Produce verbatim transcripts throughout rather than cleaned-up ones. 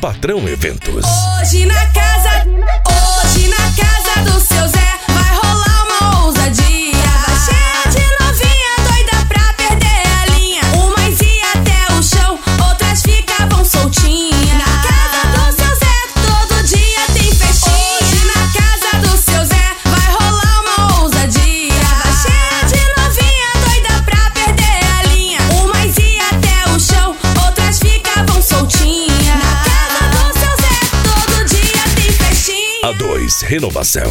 Patrão Eventos. Hoje na casa, hoje na casa do seu Zé vai rolar uma ousadia. Tava cheia de novinha, doida pra perder a linha. Umas ia até o chão, outras ficavam soltinhas. Na casa do seu Zé, todo dia tem festinha. Hoje na casa do seu Zé vai rolar uma ousadia. Tava cheia de novinha, doida pra perder a linha. Umas ia até o chão, outras ficavam soltinhas. Na casa do seu Zé, todo dia tem festinha. A dois, Renovação.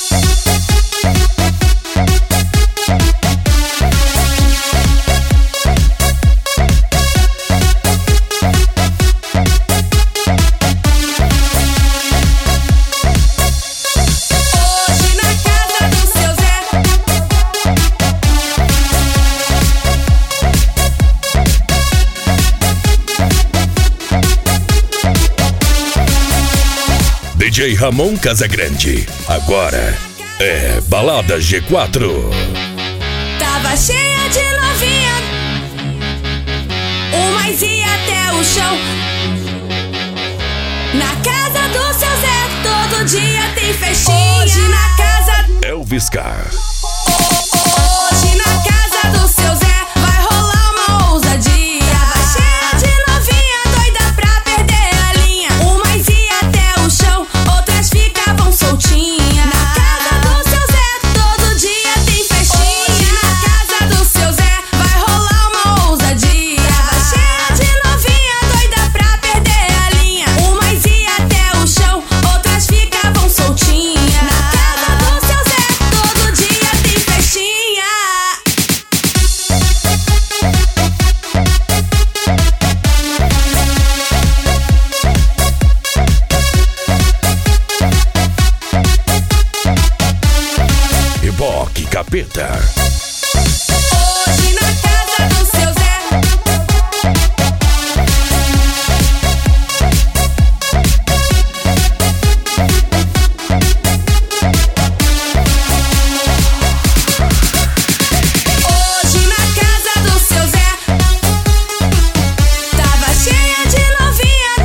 Hoje na casa do seu Zé D J Ramon Casagrande. Agora é Balada G quatro. tava cheia de novinha, umas ia até o chão. Na casa do seu Zé, todo dia tem festinha. Hoje na casa, Elvis Car. hoje na casa do seu Zé vai rolar uma ousadia. Tava cheia de novinha, doida pra perder a linha. Umas ia até o chão, outras ficavam soltinhas. Na casa do seu Zé, todo dia tem festinha. Hoje na casa do seu Zé vai rolar uma ousadia. Tava cheia de novinha, doida pra perder a linha. Umas ia até o chão, outras ficavam soltinhas. Na casa do seu Zé, todo dia tem festinha. Reboque Capeta. Hoje na casa do seu Zé Hoje na casa do seu Zé tava cheia de novinha,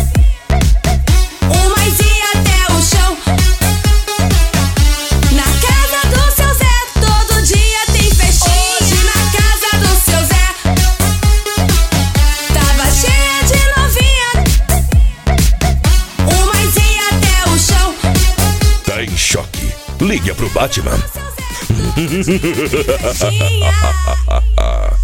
umas ia até o chão. Na casa do seu Zé, todo dia tem festinha. Hoje na casa do seu Zé tava cheia de novinha, umas ia até o chão. Tá em choque. Liga pro Batman. Tinha